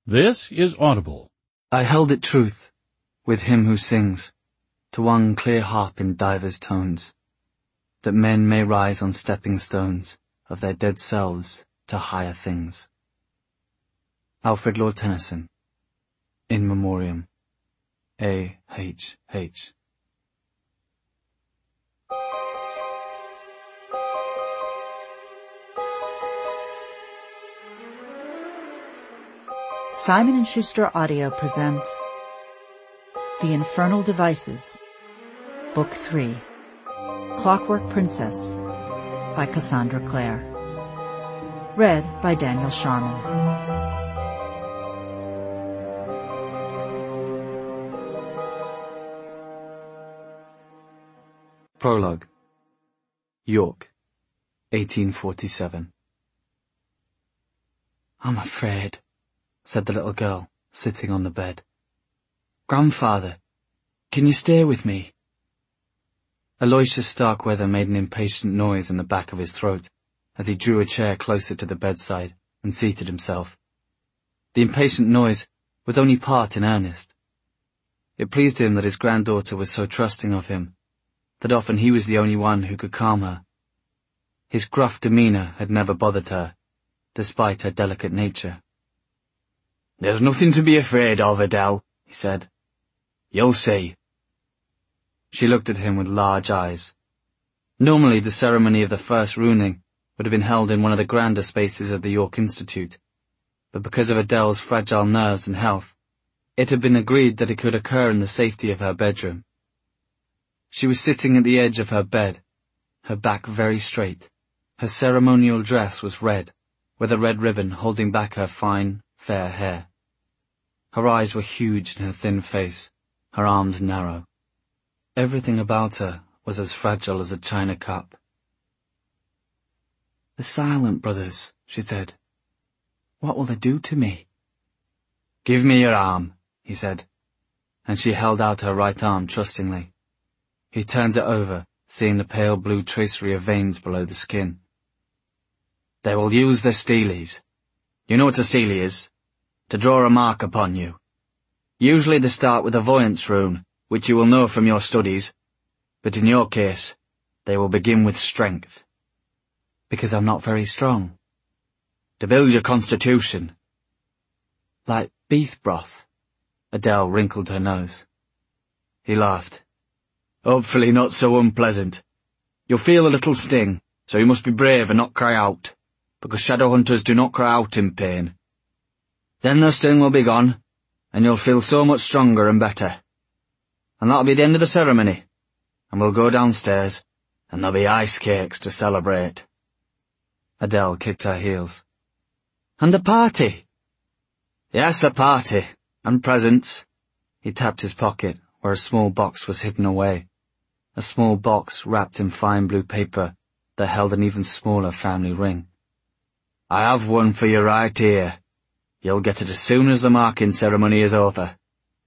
This is Audible. I held it truth, with him who sings, to one clear harp in divers tones, that men may rise on stepping stones of their dead selves to higher things. Alfred Lord Tennyson, In Memoriam, A.H.H. Simon & Schuster Audio presents The Infernal Devices, Book 3, Clockwork Princess, by Cassandra Clare. Read by Daniel Sharman. Prologue. York, 1847. "I'm afraid," said the little girl, sitting on the bed. "Grandfather, can you stay with me?" Aloysius Starkweather made an impatient noise in the back of his throat as he drew a chair closer to the bedside and seated himself. The impatient noise was only part in earnest. It pleased him that his granddaughter was so trusting of him, that often he was the only one who could calm her. His gruff demeanour had never bothered her, despite her delicate nature. "There's nothing to be afraid of, Adele," he said. "You'll see." She looked at him with large eyes. Normally the ceremony of the first runing would have been held in one of the grander spaces of the York Institute, but because of Adele's fragile nerves and health, it had been agreed that it could occur in the safety of her bedroom. She was sitting at the edge of her bed, her back very straight. Her ceremonial dress was red, with a red ribbon holding back her fine, fair hair. Her eyes were huge in her thin face, her arms narrow. Everything about her was as fragile as a china cup. "The Silent Brothers," she said. "What will they do to me?" "Give me your arm," he said, and she held out her right arm trustingly. He turned it over, seeing the pale blue tracery of veins below the skin. "They will use their steelies. You know what a steely is? To draw a mark upon you. Usually they start with a voyance rune, which you will know from your studies, but in your case, they will begin with strength." "Because I'm not very strong." "To build your constitution." "Like beef broth?" Adele wrinkled her nose. He laughed. "Hopefully not so unpleasant. You'll feel a little sting, so you must be brave and not cry out, because shadow hunters do not cry out in pain. Then the sting will be gone, and you'll feel so much stronger and better. And that'll be the end of the ceremony, and we'll go downstairs, and there'll be ice cakes to celebrate." Adele kicked her heels. "And a party?" "Yes, a party, and presents." He tapped his pocket, where a small box was hidden away. A small box wrapped in fine blue paper that held an even smaller family ring. "I have one for you right here. You'll get it as soon as the marking ceremony is over."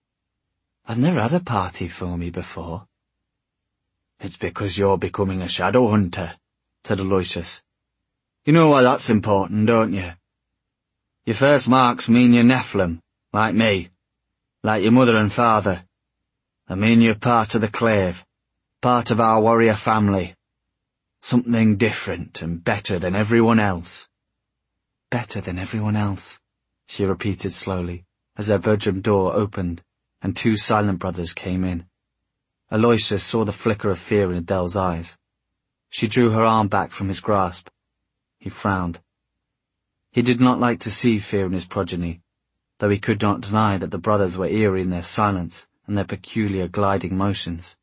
"I've never had a party for me before." "It's because you're becoming a shadow hunter," said Aloysius. "You know why that's important, don't you? Your first marks mean you're Nephilim, like me, like your mother and father. They mean you're part of the Clave, part of our warrior family. Something different and better than everyone else." "Better than everyone else," she repeated slowly, as her bedroom door opened and two Silent Brothers came in. Aloysius saw the flicker of fear in Adele's eyes. She drew her arm back from his grasp. He frowned. He did not like to see fear in his progeny, though he could not deny that the brothers were eerie in their silence and their peculiar gliding motions.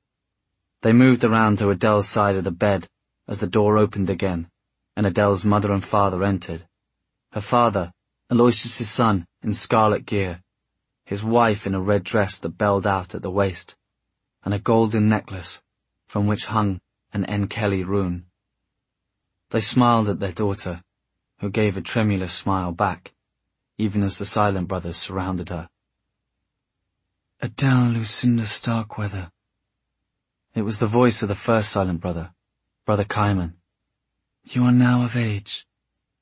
They moved around to Adele's side of the bed as the door opened again, and Adele's mother and father entered. Her father, Aloysius's son, in scarlet gear, his wife in a red dress that belled out at the waist, and a golden necklace from which hung an Enkeli rune. They smiled at their daughter, who gave a tremulous smile back, even as the Silent Brothers surrounded her. "Adele Lucinda Starkweather." It was the voice of the first Silent Brother, Brother Caiman. "You are now of age."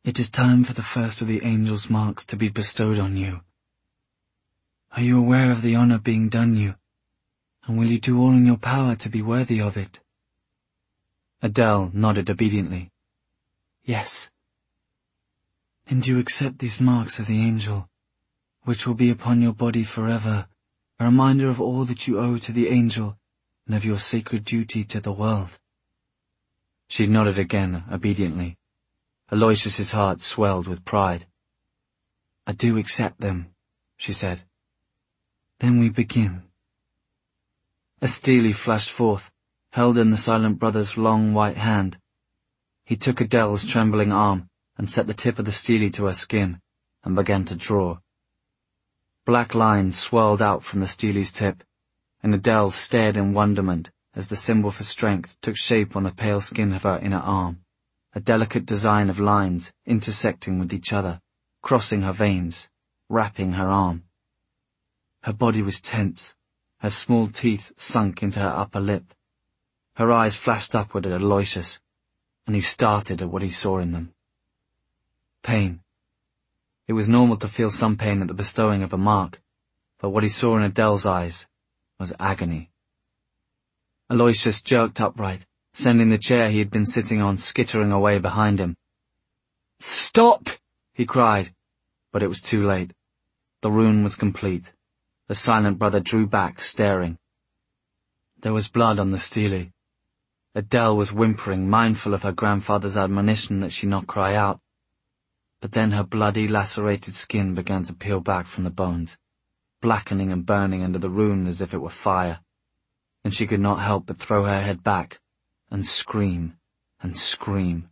It is time for the first of the angel's marks to be bestowed on you. Are you aware of the honor being done you, and will you do all in your power to be worthy of it? Adele nodded obediently. Yes. And you accept these marks of the angel, which will be upon your body forever, a reminder of all that you owe to the angel and of your sacred duty to the world. She nodded again, obediently. Aloysius's heart swelled with pride. I do accept them, she said. Then we begin. A stele flashed forth, held in the silent brother's long white hand. He took Adele's trembling arm and set the tip of the stele to her skin and began to draw. Black lines swirled out from the stele's tip, and Adele stared in wonderment as the symbol for strength took shape on the pale skin of her inner arm, a delicate design of lines intersecting with each other, crossing her veins, wrapping her arm. Her body was tense, her small teeth sunk into her upper lip. Her eyes flashed upward at Aloysius, and he started at what he saw in them. Pain. It was normal to feel some pain at the bestowing of a mark, but what he saw in Adele's eyes was agony. Aloysius jerked upright, sending the chair he had been sitting on skittering away behind him. "Stop!" he cried, but it was too late. The rune was complete. The silent brother drew back, staring. There was blood on the stele. Adele was whimpering, mindful of her grandfather's admonition that she not cry out. But then her bloody, lacerated skin began to peel back from the bones, blackening and burning under the rune as if it were fire, and she could not help but throw her head back and scream and scream.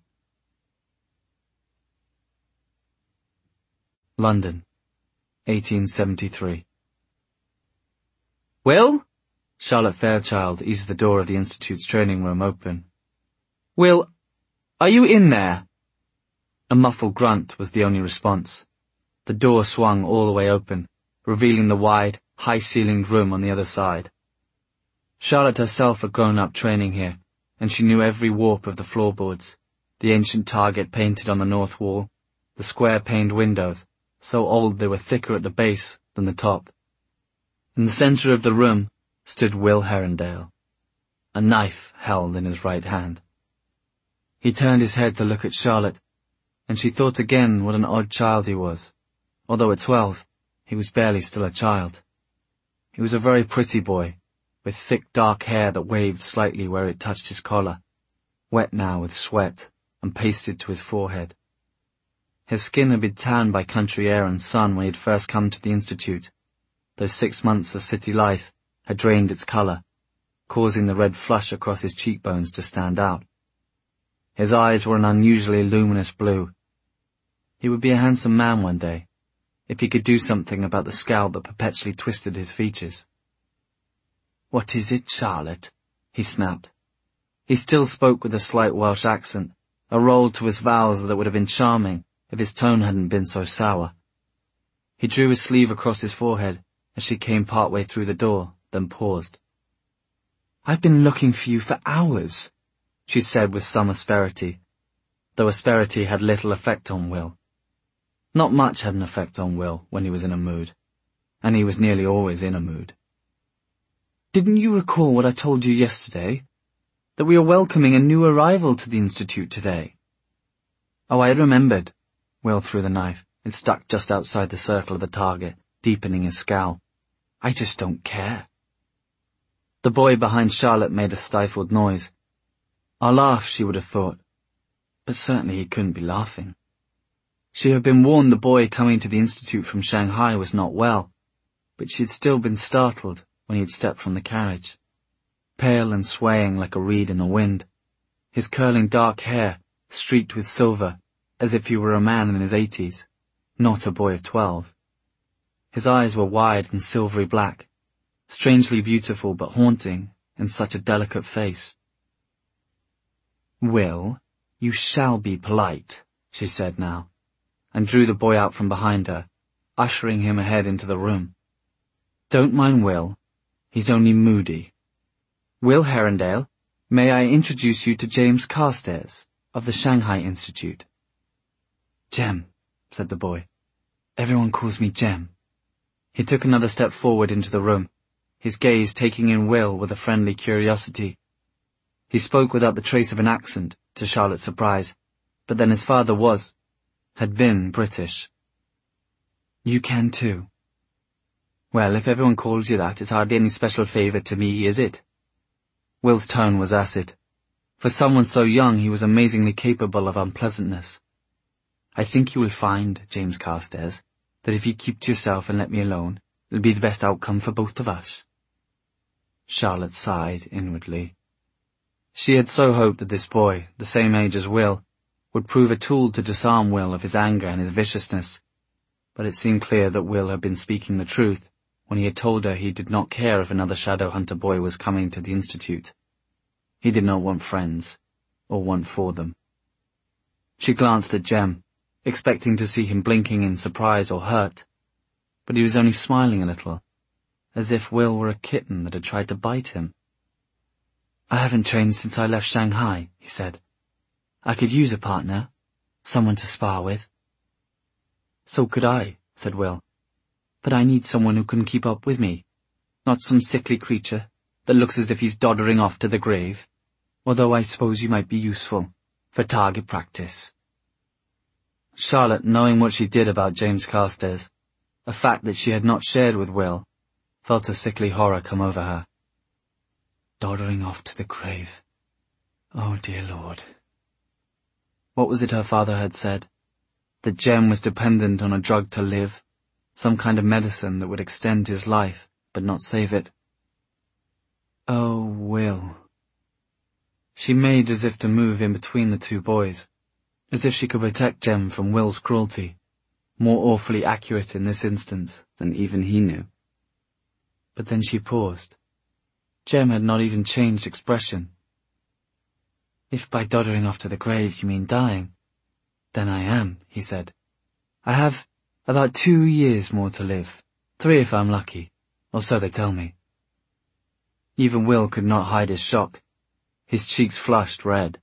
London, 1873. Will? Charlotte Fairchild eased the door of the Institute's training room open. Will, are you in there? A muffled grunt was the only response. The door swung all the way open, revealing the wide, high-ceilinged room on the other side. Charlotte herself had grown up training here, and she knew every warp of the floorboards, the ancient target painted on the north wall, the square-paned windows, so old they were thicker at the base than the top. In the centre of the room stood Will Herondale, a knife held in his right hand. He turned his head to look at Charlotte, and she thought again what an odd child he was. Although at 12, he was barely still a child. He was a very pretty boy, with thick dark hair that waved slightly where it touched his collar, wet now with sweat and pasted to his forehead. His skin had been tanned by country air and sun when he had first come to the Institute. Those 6 months of city life had drained its colour, causing the red flush across his cheekbones to stand out. His eyes were an unusually luminous blue. He would be a handsome man one day, if he could do something about the scowl that perpetually twisted his features. "What is it, Charlotte?" he snapped. He still spoke with a slight Welsh accent, a roll to his vowels that would have been charming if his tone hadn't been so sour. He drew his sleeve across his forehead as she came part way through the door, then paused. "I've been looking for you for hours," she said with some asperity, though asperity had little effect on Will. Not much had an effect on Will when he was in a mood, and he was nearly always in a mood. "Didn't you recall what I told you yesterday? That we are welcoming a new arrival to the Institute today?" "Oh, I remembered." Will threw the knife. It stuck just outside the circle of the target, deepening his scowl. "I just don't care." The boy behind Charlotte made a stifled noise. A laugh, she would have thought, but certainly he couldn't be laughing. She had been warned the boy coming to the Institute from Shanghai was not well, but she had still been startled when he had stepped from the carriage. Pale and swaying like a reed in the wind, his curling dark hair streaked with silver as if he were a man in his 80s, not a boy of 12. His eyes were wide and silvery black, strangely beautiful but haunting in such a delicate face. "Will, you shall be polite," she said now, and drew the boy out from behind her, ushering him ahead into the room. "Don't mind Will. He's only moody. Will Herondale, may I introduce you to James Carstairs, of the Shanghai Institute." "Jem," said the boy. "Everyone calls me Jem." He took another step forward into the room, his gaze taking in Will with a friendly curiosity. He spoke without the trace of an accent, to Charlotte's surprise, but then his father had been British. "You can too." "Well, if everyone calls you that, it's hardly any special favour to me, is it?" Will's tone was acid. For someone so young, he was amazingly capable of unpleasantness. "I think you will find, James Carstairs, that if you keep to yourself and let me alone, it'll be the best outcome for both of us." Charlotte sighed inwardly. She had so hoped that this boy, the same age as Will, would prove a tool to disarm Will of his anger and his viciousness, but it seemed clear that Will had been speaking the truth when he had told her he did not care if another shadow hunter boy was coming to the Institute. He did not want friends, or want for them. She glanced at Jem, expecting to see him blinking in surprise or hurt, but he was only smiling a little, as if Will were a kitten that had tried to bite him. "I haven't trained since I left Shanghai," he said. "I could use a partner, someone to spar with." "So could I," said Will. "But I need someone who can keep up with me, not some sickly creature that looks as if he's doddering off to the grave, although I suppose you might be useful for target practice." Charlotte, knowing what she did about James Carstairs, a fact that she had not shared with Will, felt a sickly horror come over her. Doddering off to the grave. Oh, dear Lord. What was it her father had said? That Jem was dependent on a drug to live, some kind of medicine that would extend his life, but not save it. Oh, Will. She made as if to move in between the two boys, as if she could protect Jem from Will's cruelty, more awfully accurate in this instance than even he knew. But then she paused. Jem had not even changed expression. "If by doddering off to the grave you mean dying, then I am," he said. "I have about 2 years more to live, 3 if I'm lucky, or so they tell me." Even Will could not hide his shock. His cheeks flushed red.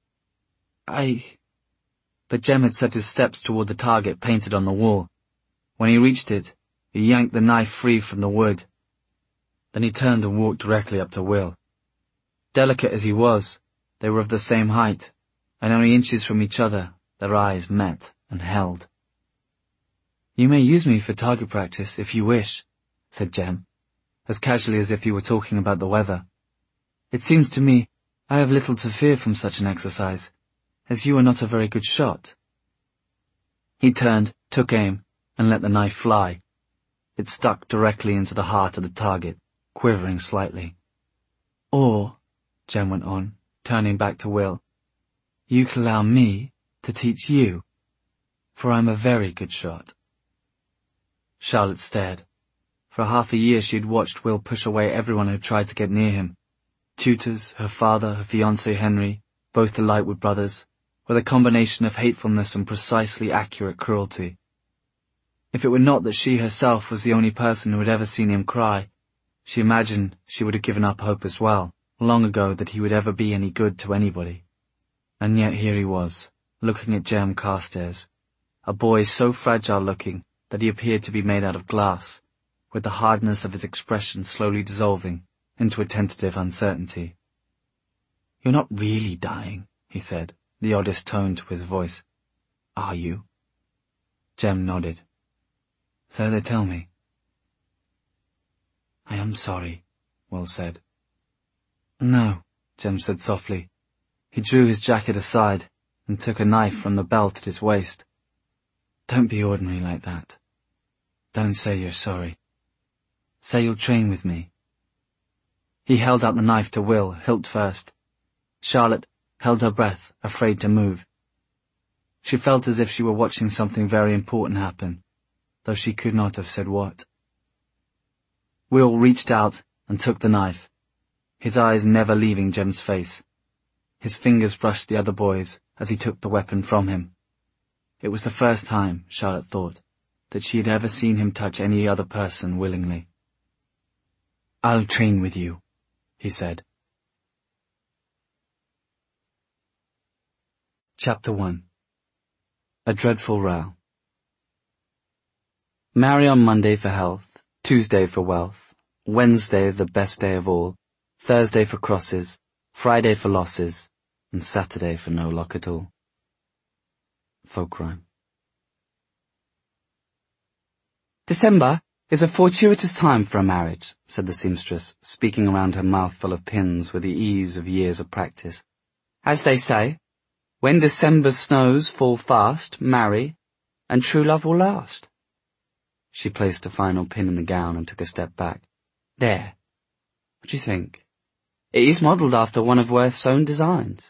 But Jem had set his steps toward the target painted on the wall. When he reached it, he yanked the knife free from the wood. Then he turned and walked directly up to Will. Delicate as he was, they were of the same height, and only inches from each other, their eyes met and held. "You may use me for target practice if you wish," said Jem, as casually as if he were talking about the weather. "It seems to me I have little to fear from such an exercise, as you are not a very good shot." He turned, took aim, and let the knife fly. It stuck directly into the heart of the target, quivering slightly. "Or," Jem went on, turning back to Will, "you can allow me to teach you, for I'm a very good shot." Charlotte stared. For half a year she had watched Will push away everyone who tried to get near him. Tutors, her father, her fiancé Henry, both the Lightwood brothers, with a combination of hatefulness and precisely accurate cruelty. If it were not that she herself was the only person who had ever seen him cry, she imagined she would have given up hope as well, long ago, that he would ever be any good to anybody. And yet here he was, looking at Jem Carstairs, a boy so fragile-looking that he appeared to be made out of glass, with the hardness of his expression slowly dissolving into a tentative uncertainty. "You're not really dying," he said, the oddest tone to his voice. "Are you?" Jem nodded. "So they tell me." "I am sorry," Will said. "No," Jem said softly. He drew his jacket aside and took a knife from the belt at his waist. "Don't be ordinary like that. Don't say you're sorry. Say you'll train with me." He held out the knife to Will, hilt first. Charlotte held her breath, afraid to move. She felt as if she were watching something very important happen, though she could not have said what. Will reached out and took the knife, his eyes never leaving Jem's face. His fingers brushed the other boy's as he took the weapon from him. It was the first time, Charlotte thought, that she had ever seen him touch any other person willingly. "I'll train with you," he said. Chapter 1. A dreadful row. Marry on Monday for health, Tuesday for wealth, Wednesday the best day of all, Thursday for crosses, Friday for losses, and Saturday for no luck at all. Folk rhyme. December is a fortuitous time for a marriage, said the seamstress, speaking around her mouth full of pins with the ease of years of practice. As they say, when December's snows fall fast, marry, and true love will last. She placed a final pin in the gown and took a step back. There. What do you think? It is modelled after one of Worth's own designs.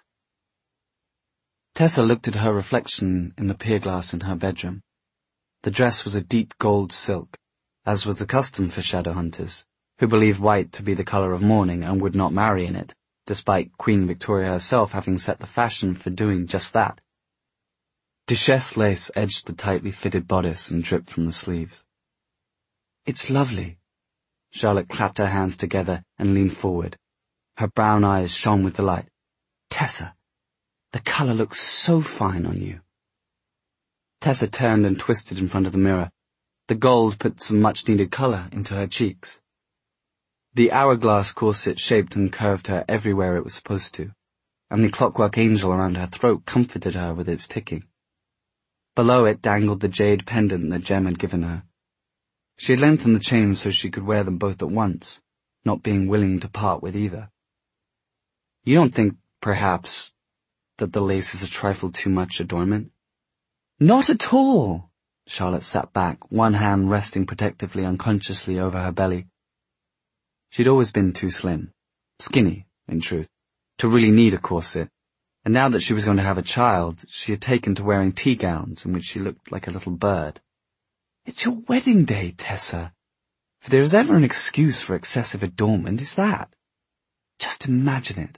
Tessa looked at her reflection in the pier glass in her bedroom. The dress was a deep gold silk, as was the custom for shadow hunters, who believed white to be the colour of mourning and would not marry in it, despite Queen Victoria herself having set the fashion for doing just that. Duchesse lace edged the tightly fitted bodice and dripped from the sleeves. It's lovely. Charlotte clapped her hands together and leaned forward. Her brown eyes shone with delight. Tessa, the colour looks so fine on you. Tessa turned and twisted in front of the mirror. The gold put some much-needed colour into her cheeks. The hourglass corset shaped and curved her everywhere it was supposed to, and the clockwork angel around her throat comforted her with its ticking. Below it dangled the jade pendant that Jem had given her. She had lengthened the chain so she could wear them both at once, not being willing to part with either. You don't think, perhaps, that the lace is a trifle too much adornment? Not at all! Charlotte sat back, one hand resting protectively unconsciously over her belly. She'd always been too slim, skinny, in truth, to really need a corset, and now that she was going to have a child, she had taken to wearing tea gowns in which she looked like a little bird. It's your wedding day, Tessa. If there is ever an excuse for excessive adornment, it's that. Just imagine it.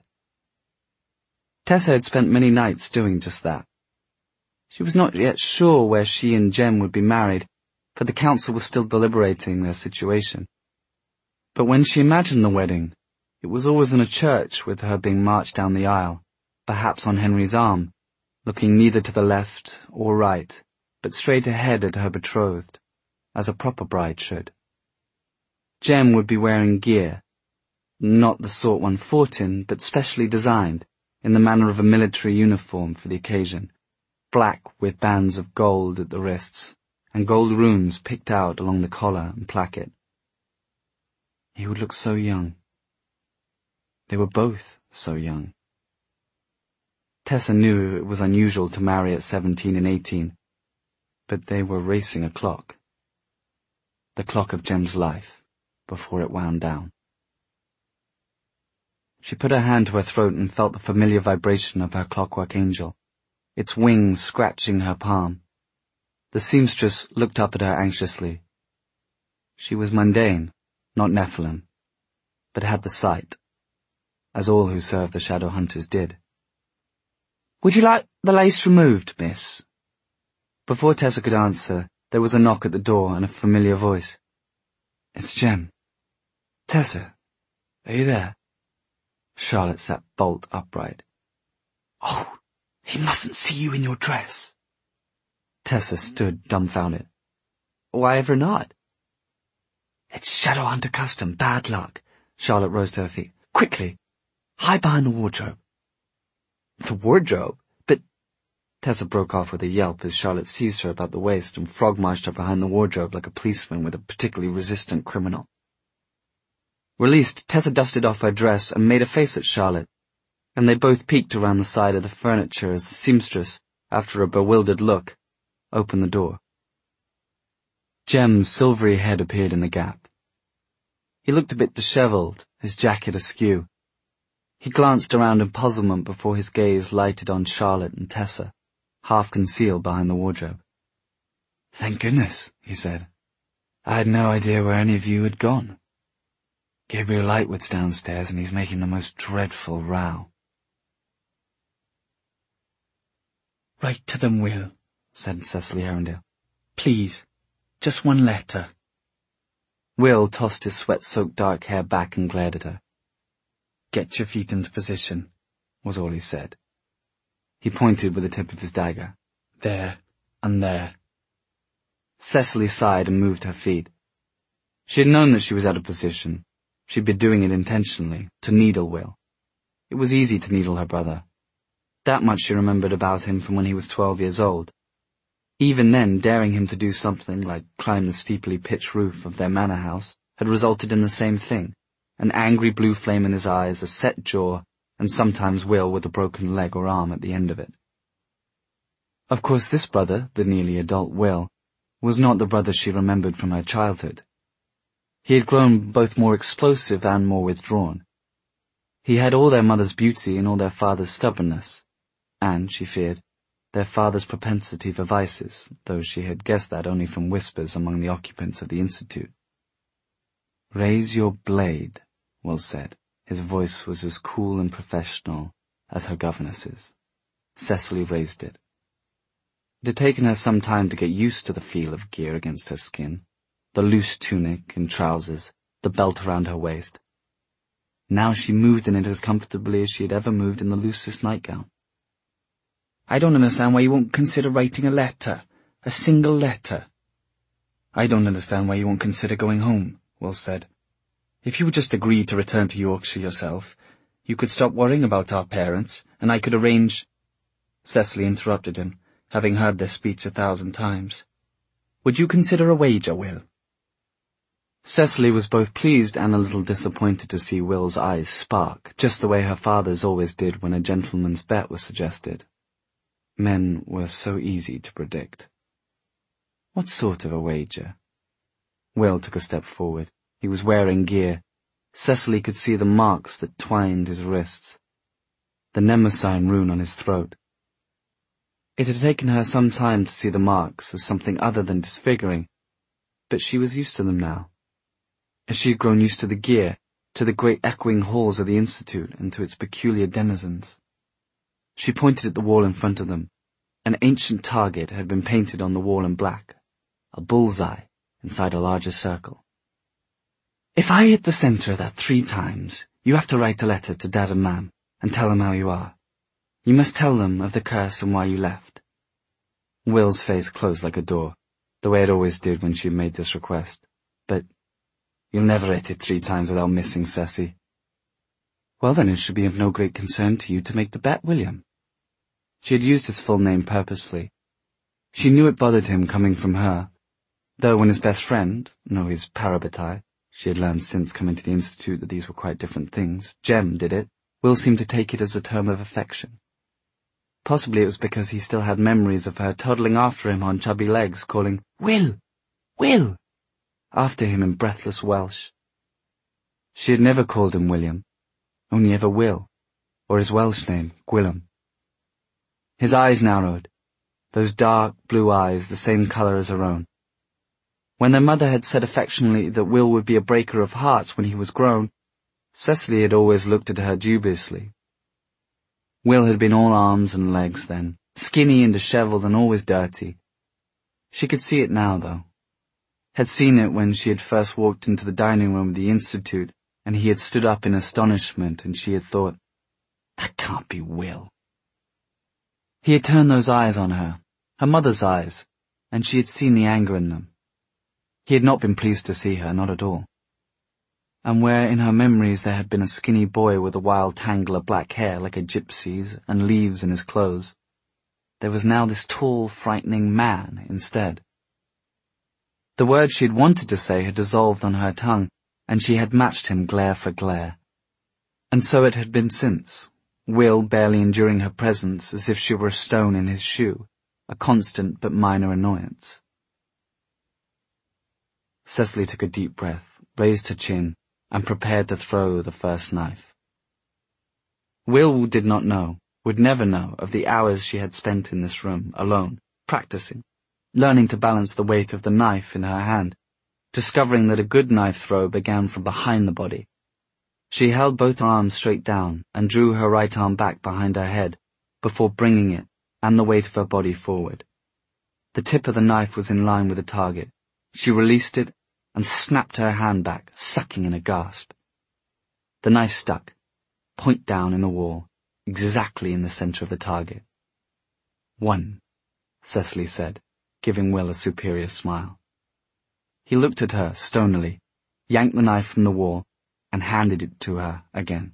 Tessa had spent many nights doing just that. She was not yet sure where she and Jem would be married, for the council was still deliberating their situation. But when she imagined the wedding, it was always in a church with her being marched down the aisle, perhaps on Henry's arm, looking neither to the left or right, but straight ahead at her betrothed, as a proper bride should. Jem would be wearing gear, not the sort one fought in, but specially designed, in the manner of a military uniform for the occasion, black with bands of gold at the wrists, and gold runes picked out along the collar and placket. He would look so young. They were both so young. Tessa knew it was unusual to marry at 17 and 18, but they were racing a clock. The clock of Jem's life, before it wound down. She put her hand to her throat and felt the familiar vibration of her clockwork angel, its wings scratching her palm. The seamstress looked up at her anxiously. She was mundane, not Nephilim, but had the sight, as all who served the shadow hunters did. Would you like the lace removed, miss? Before Tessa could answer, there was a knock at the door and a familiar voice. It's Jem. Tessa, are you there? Charlotte sat bolt upright. Oh, he mustn't see you in your dress. Tessa stood dumbfounded. Why ever not? It's shadow hunter custom, bad luck. Charlotte rose to her feet. Quickly, hide behind the wardrobe. The wardrobe? But... Tessa broke off with a yelp as Charlotte seized her about the waist and frog-marched her behind the wardrobe like a policeman with a particularly resistant criminal. Released, Tessa dusted off her dress and made a face at Charlotte, and they both peeked around the side of the furniture as the seamstress, after a bewildered look, opened the door. Jem's silvery head appeared in the gap. He looked a bit dishevelled, his jacket askew. He glanced around in puzzlement before his gaze lighted on Charlotte and Tessa, half concealed behind the wardrobe. Thank goodness, he said. I had no idea where any of you had gone. Gabriel Lightwood's downstairs and he's making the most dreadful row. Write to them, Will, said Cecily Arundel. Please, just one letter. Will tossed his sweat-soaked dark hair back and glared at her. Get your feet into position, was all he said. He pointed with the tip of his dagger. There, And there. Cecily sighed and moved her feet. She had known that she was out of position. She'd been doing it intentionally, to needle Will. It was easy to needle her brother. That much she remembered about him from when he was 12 years old. Even then, daring him to do something like climb the steeply pitched roof of their manor house had resulted in the same thing, an angry blue flame in his eyes, a set jaw, and sometimes Will with a broken leg or arm at the end of it. Of course, this brother, the nearly adult Will, was not the brother she remembered from her childhood. He had grown both more explosive and more withdrawn. He had all their mother's beauty and all their father's stubbornness, and, she feared, their father's propensity for vices, though she had guessed that only from whispers among the occupants of the Institute. "Raise your blade," Will said. His voice was as cool and professional as her governess's. Cecily raised it. It had taken her some time to get used to the feel of gear against her skin, the loose tunic and trousers, the belt around her waist. Now she moved in it as comfortably as she had ever moved in the loosest nightgown. "I don't understand why you won't consider writing a letter. A single letter." "I don't understand why you won't consider going home," Will said. "If you would just agree to return to Yorkshire yourself, you could stop worrying about our parents, and I could arrange—" Cecily interrupted him, having heard their speech 1,000 times. "Would you consider a wager, Will?" Cecily was both pleased and a little disappointed to see Will's eyes spark, just the way her father's always did when a gentleman's bet was suggested. Men were so easy to predict. "What sort of a wager?" Will took a step forward. He was wearing gear. Cecily could see the marks that twined his wrists, the Mnemosyne rune on his throat. It had taken her some time to see the marks as something other than disfiguring, but she was used to them now. As she had grown used to the gear, to the great echoing halls of the Institute, and to its peculiar denizens. She pointed at the wall in front of them. An ancient target had been painted on the wall in black, a bullseye inside a larger circle. "If I hit the center of that 3 times, you have to write a letter to Dad and Mam, and tell them how you are. You must tell them of the curse and why you left." Will's face closed like a door, the way it always did when she made this request. "But you'll never hit it 3 times without missing, Ceci." "Well, then it should be of no great concern to you to make the bet, William." She had used his full name purposefully. She knew it bothered him coming from her, though when his best friend, no, his parabatai, she had learned since coming to the Institute that these were quite different things, Jem did it, Will seemed to take it as a term of affection. Possibly it was because he still had memories of her toddling after him on chubby legs, calling, "Will! Will!" after him in breathless Welsh. She had never called him William, only ever Will, or his Welsh name, Gwilym. His eyes narrowed, those dark blue eyes the same colour as her own. When their mother had said affectionately that Will would be a breaker of hearts when he was grown, Cecily had always looked at her dubiously. Will had been all arms and legs then, skinny and dishevelled and always dirty. She could see it now, though. Had seen it when she had first walked into the dining room of the Institute, and he had stood up in astonishment, and she had thought, "That can't be Will." He had turned those eyes on her, her mother's eyes, and she had seen the anger in them. He had not been pleased to see her, not at all. And where in her memories there had been a skinny boy with a wild tangle of black hair like a gypsy's and leaves in his clothes, there was now this tall, frightening man instead. The words she had wanted to say had dissolved on her tongue, and she had matched him glare for glare. And so it had been since, Will barely enduring her presence as if she were a stone in his shoe, a constant but minor annoyance. Cecily took a deep breath, raised her chin, and prepared to throw the first knife. Will did not know, would never know, of the hours she had spent in this room, alone, practicing, learning to balance the weight of the knife in her hand, discovering that a good knife throw began from behind the body. She held both arms straight down and drew her right arm back behind her head before bringing it and the weight of her body forward. The tip of the knife was in line with the target. She released it and snapped her hand back, sucking in a gasp. The knife stuck, point down in the wall, exactly in the center of the target. "1," Cecily said, giving Will a superior smile. He looked at her stonily, yanked the knife from the wall, and handed it to her again.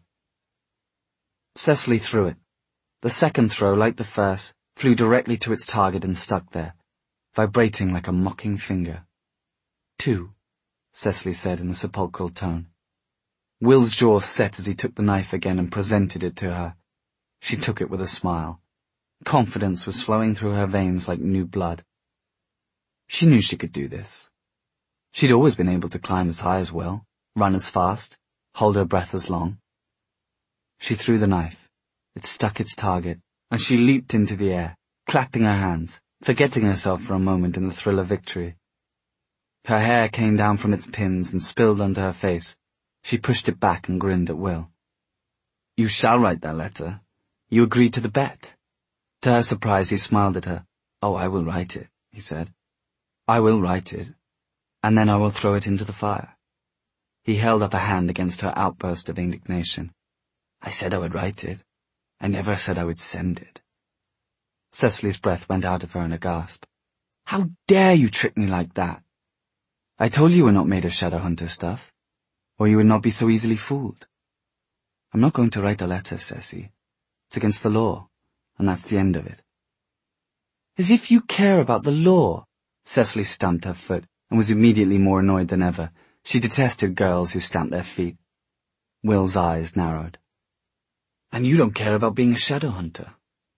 Cecily threw it. The second throw, like the first, flew directly to its target and stuck there, vibrating like a mocking finger. 2, Cecily said in a sepulchral tone. Will's jaw set as he took the knife again and presented it to her. She took it with a smile. Confidence was flowing through her veins like new blood. She knew she could do this. She'd always been able to climb as high as Will, run as fast, hold her breath as long. She threw the knife. It struck its target, and she leaped into the air, clapping her hands, forgetting herself for a moment in the thrill of victory. Her hair came down from its pins and spilled onto her face. She pushed it back and grinned at Will. You shall write that letter. You agreed to the bet. To her surprise, he smiled at her. Oh, I will write it, he said. I will write it, and then I will throw it into the fire. He held up a hand against her outburst of indignation. I said I would write it. I never said I would send it. Cecily's breath went out of her in a gasp. How dare you trick me like that? I told you we're not made of Shadowhunter stuff, or you would not be so easily fooled. I'm not going to write a letter, Ceci. It's against the law, and that's the end of it. As if you care about the law. Cecily stamped her foot and was immediately more annoyed than ever. She detested girls who stamped their feet. Will's eyes narrowed. And you don't care about being a Shadowhunter.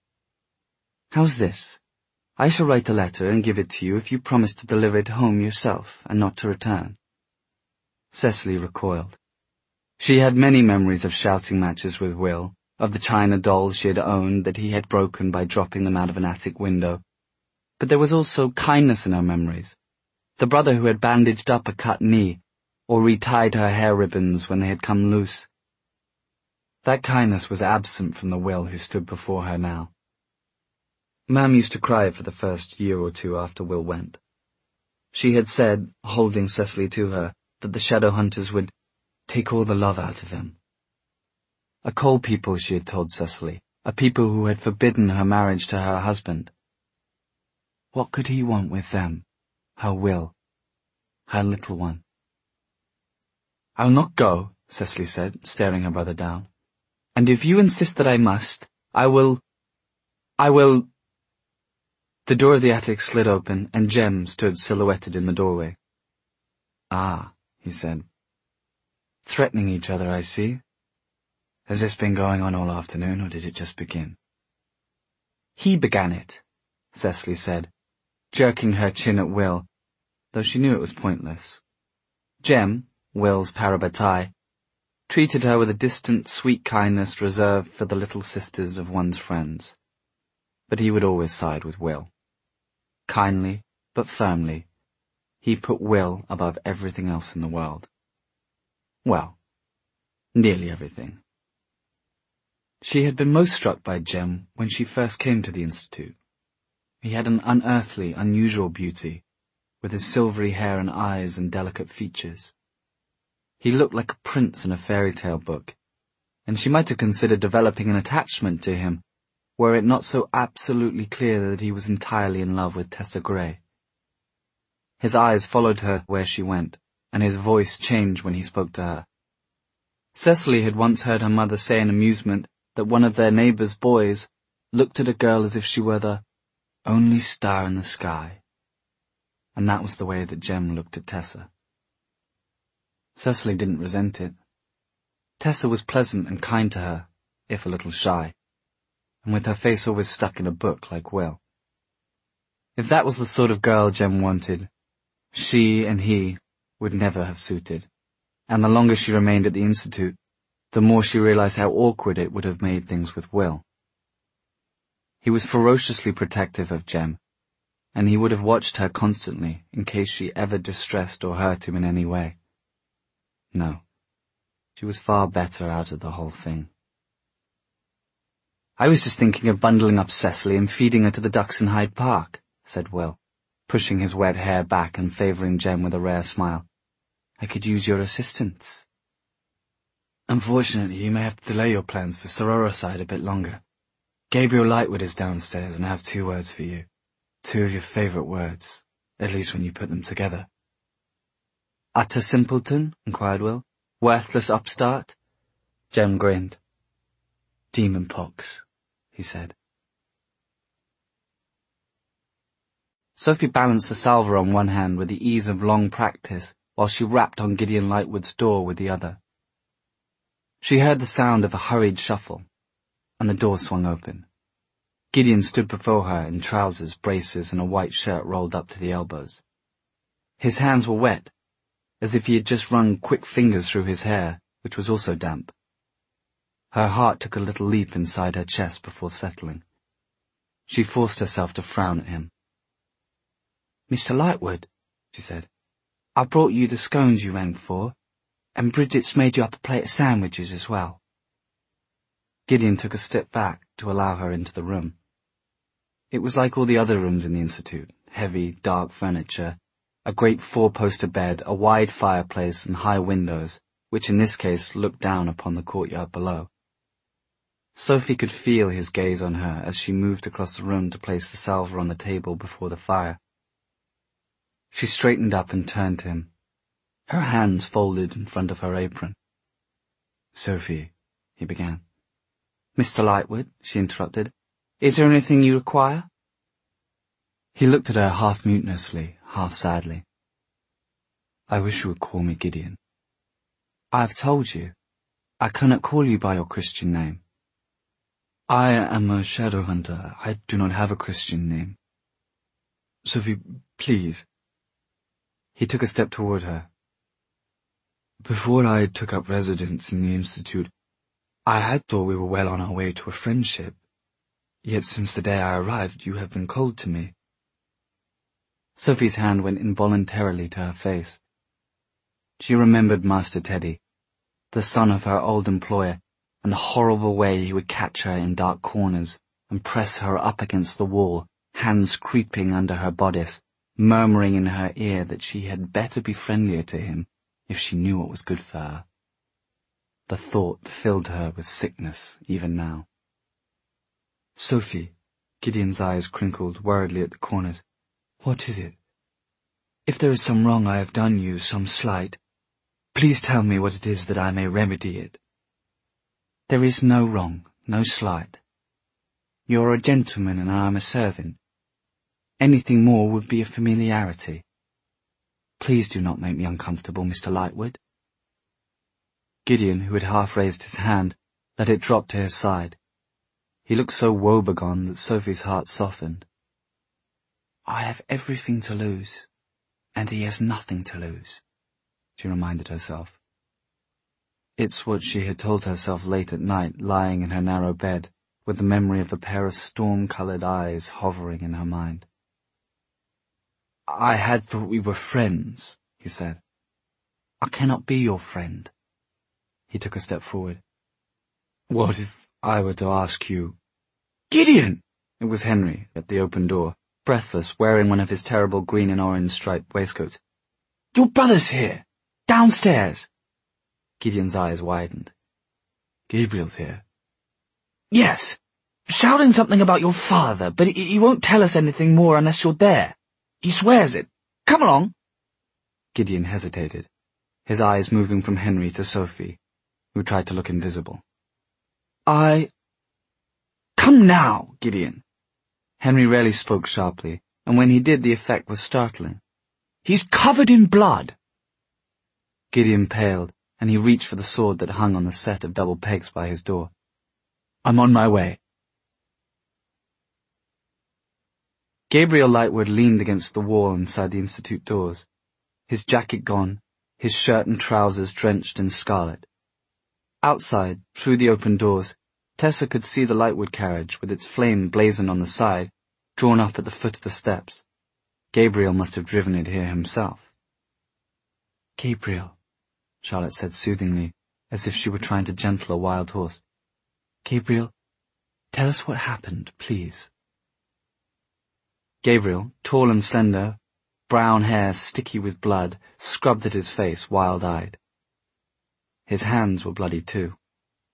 How's this? I shall write a letter and give it to you if you promise to deliver it home yourself and not to return. Cecily recoiled. She had many memories of shouting matches with Will, of the china dolls she had owned that he had broken by dropping them out of an attic window. But there was also kindness in her memories. The brother who had bandaged up a cut knee, or retied her hair ribbons when they had come loose. That kindness was absent from the Will who stood before her now. Mam used to cry for the first year or two after Will went. She had said, holding Cecily to her, that the Shadowhunters would take all the love out of him. A cold people, she had told Cecily, a people who had forbidden her marriage to her husband. What could he want with them? Her Will. Her little one. I'll not go, Cecily said, staring her brother down. And if you insist that I must, I will... The door of the attic slid open, and Jem stood silhouetted in the doorway. Ah, he said. Threatening each other, I see. Has this been going on all afternoon, or did it just begin? He began it, Cecily said, jerking her chin at Will, though she knew it was pointless. Jem, Will's parabatai, treated her with a distant, sweet kindness reserved for the little sisters of one's friends. But he would always side with Will. Kindly, but firmly, he put Will above everything else in the world. Well, nearly everything. She had been most struck by Jem when she first came to the Institute. He had an unearthly, unusual beauty, with his silvery hair and eyes and delicate features. He looked like a prince in a fairy tale book, and she might have considered developing an attachment to him, were it not so absolutely clear that he was entirely in love with Tessa Gray. His eyes followed her where she went, and his voice changed when he spoke to her. Cecily had once heard her mother say in amusement that one of their neighbours' boys looked at a girl as if she were the only star in the sky. And that was the way that Jem looked at Tessa. Cecily didn't resent it. Tessa was pleasant and kind to her, if a little shy, and with her face always stuck in a book like Will. If that was the sort of girl Jem wanted, she and he would never have suited, and the longer she remained at the Institute, the more she realized how awkward it would have made things with Will. He was ferociously protective of Jem, and he would have watched her constantly in case she ever distressed or hurt him in any way. No, she was far better out of the whole thing. I was just thinking of bundling up Cecily and feeding her to the ducks in Hyde Park, said Will, pushing his wet hair back and favouring Jem with a rare smile. I could use your assistance. Unfortunately, you may have to delay your plans for Sororicide a bit longer. Gabriel Lightwood is downstairs and I have 2 words for you. Two of your favourite words, at least when you put them together. Utter simpleton? Inquired Will. Worthless upstart? Jem grinned. Demon pox, he said. Sophie balanced the salver on one hand with the ease of long practice, while she rapped on Gideon Lightwood's door with the other. She heard the sound of a hurried shuffle, and the door swung open. Gideon stood before her in trousers, braces, and a white shirt rolled up to the elbows. His hands were wet, as if he had just run quick fingers through his hair, which was also damp. Her heart took a little leap inside her chest before settling. She forced herself to frown at him. "Mr. Lightwood," she said, "I brought you the scones you rang for, and Bridget's made you up a plate of sandwiches as well." Gideon took a step back to allow her into the room. It was like all the other rooms in the Institute, heavy, dark furniture, a great four-poster bed, a wide fireplace, and high windows, which in this case looked down upon the courtyard below. Sophie could feel his gaze on her as she moved across the room to place the salver on the table before the fire. She straightened up and turned to him, her hands folded in front of her apron. "Sophie," he began. "Mr. Lightwood," she interrupted, "is there anything you require?" He looked at her half mutinously, half sadly. "I wish you would call me Gideon." "I have told you. I cannot call you by your Christian name." "I am a shadow hunter. I do not have a Christian name." "Sophie, please." He took a step toward her. "Before I took up residence in the Institute, I had thought we were well on our way to a friendship. Yet since the day I arrived, you have been cold to me." Sophie's hand went involuntarily to her face. She remembered Master Teddy, the son of her old employer, and the horrible way he would catch her in dark corners and press her up against the wall, hands creeping under her bodice, murmuring in her ear that she had better be friendlier to him if she knew what was good for her. The thought filled her with sickness even now. "Sophie," Gideon's eyes crinkled worriedly at the corners, "what is it? If there is some wrong I have done you, some slight, please tell me what it is that I may remedy it." "There is no wrong, no slight. You are a gentleman and I am a servant. Anything more would be a familiarity. Please do not make me uncomfortable, Mr. Lightwood." Gideon, who had half raised his hand, let it drop to his side. He looked so woebegone that Sophie's heart softened. "I have everything to lose, and he has nothing to lose," she reminded herself. It's what she had told herself late at night, lying in her narrow bed, with the memory of a pair of storm-coloured eyes hovering in her mind. "I had thought we were friends," he said. "I cannot be your friend." He took a step forward. "What if I were to ask you—" "Gideon!" It was Henry, at the open door, breathless, wearing one of his terrible green and orange striped waistcoats. "Your brother's here! Downstairs!" Gideon's eyes widened. "Gabriel's here?" "Yes, shouting something about your father, but he won't tell us anything more unless you're there. He swears it. Come along." Gideon hesitated, his eyes moving from Henry to Sophie, who tried to look invisible. "Come now, Gideon." Henry rarely spoke sharply, and when he did the effect was startling. "He's covered in blood." Gideon paled, and he reached for the sword that hung on the set of double pegs by his door. "I'm on my way." Gabriel Lightwood leaned against the wall inside the Institute doors, his jacket gone, his shirt and trousers drenched in scarlet. Outside, through the open doors, Tessa could see the Lightwood carriage, with its flame blazoned on the side, drawn up at the foot of the steps. Gabriel must have driven it here himself. "Gabriel," Charlotte said soothingly, as if she were trying to gentle a wild horse. "Gabriel, tell us what happened, please." Gabriel, tall and slender, brown hair sticky with blood, scrubbed at his face, wild-eyed. His hands were bloody too.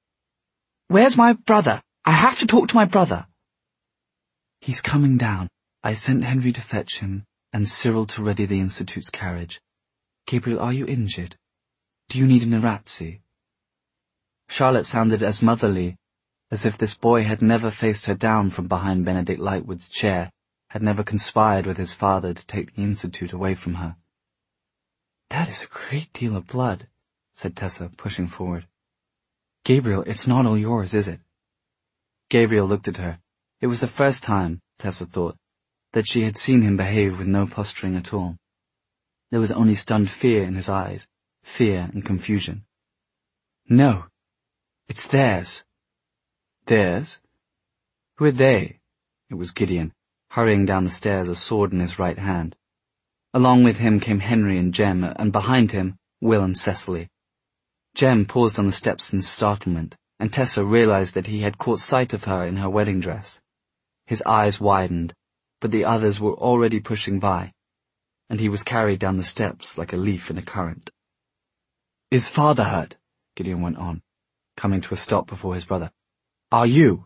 "Where's my brother? I have to talk to my brother." "He's coming down. I sent Henry to fetch him, and Cyril to ready the Institute's carriage. Gabriel, are you injured? Do you need an Iratzi? Charlotte sounded as motherly, as if this boy had never faced her down from behind Benedict Lightwood's chair, had never conspired with his father to take the Institute away from her. That is a great deal of blood, said Tessa, pushing forward. Gabriel, it's not all yours, is it? Gabriel looked at her. It was the first time, Tessa thought, that she had seen him behave with no posturing at all. There was only stunned fear in his eyes, fear and confusion. No, it's theirs. Theirs? Who are they? It was Gideon, hurrying down the stairs, a sword in his right hand. Along with him came Henry and Jem, and behind him, Will and Cecily. Jem paused on the steps in startlement, and Tessa realized that he had caught sight of her in her wedding dress. His eyes widened, but the others were already pushing by, and he was carried down the steps like a leaf in a current. Is father hurt? Gideon went on, coming to a stop before his brother. Are you?